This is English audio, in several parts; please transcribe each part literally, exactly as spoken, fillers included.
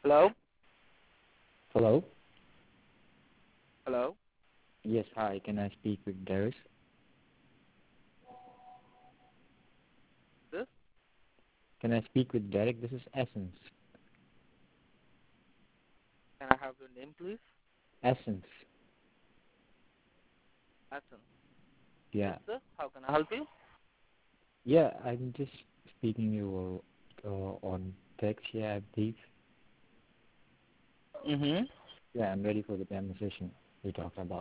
Hello? Hello? Hello? Yes, hi. Can I speak with Darius? This? Can I speak with Derek? This is Essence. Can I have your name, please? Essence. Atom. Yes, Yeah. sir. How can I help you? Yeah, I'm just speaking you uh, on text. Yeah, I believe. Mm-hmm. Yeah, I'm ready for the demo session we're talking about.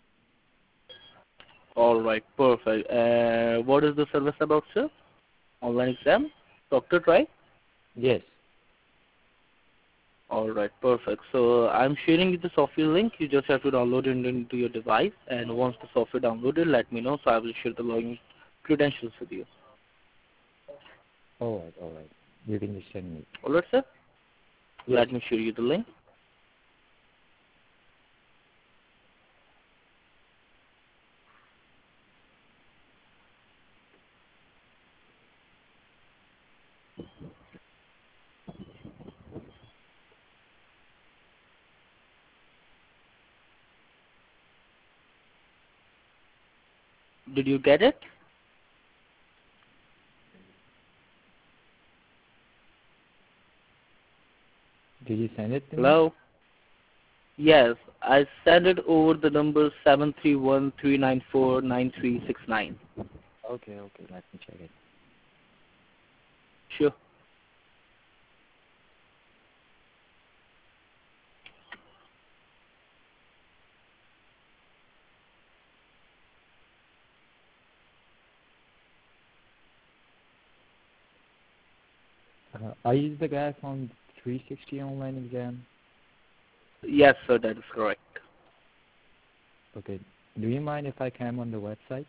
All right, perfect. Uh, what is the service about, sir? Online exam? Doctor, right? Yes. All right, perfect. So I'm sharing you the software link. You just have to download it into your device, and once the software downloaded, let me know so I will share the login credentials with you. All right, all right. You can just send me. All right, sir. Yes. Let me share you the link. Did you get it? Did you send it to me? Hello. Yes, I sent it over the number seven three one three nine four nine three six nine. Okay, okay. Let me check it. Sure. Uh, are you the guy from three sixty online exam? Yes, sir, that is correct. Okay. Do you mind if I come on the website?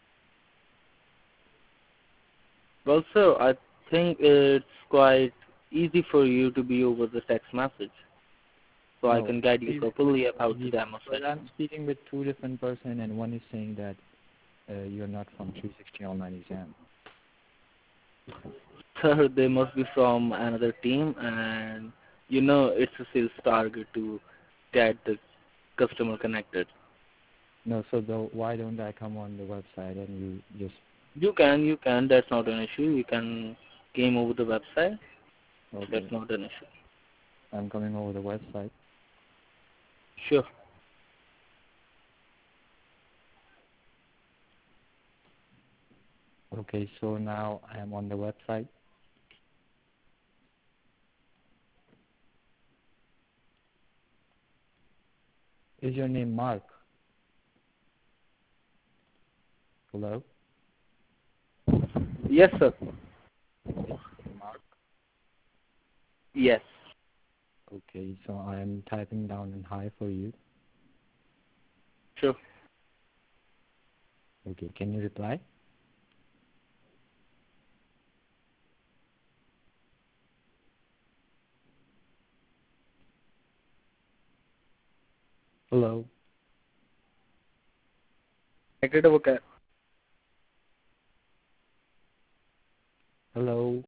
Well, sir, I think it's quite easy for you to be over the text message, so I No. can guide you Please, properly about the please, demo because I'm session. speaking with two different person, and one is saying that uh, you're not from three sixty online exam. Sir, they must be from another team, and you know it's a sales target to get the customer connected. No, so though, why don't I come on the website and you just You can, you can. That's not an issue. You can came over the website. That's okay? not an issue. I'm coming over the website. Sure. Okay, so now I am on the website. Is your name Mark? Hello? Yes, sir. It's Mark. Yes. Okay, so I am typing down in hi for you. Sure. Okay, can you reply? Hello? Connected over. Hello?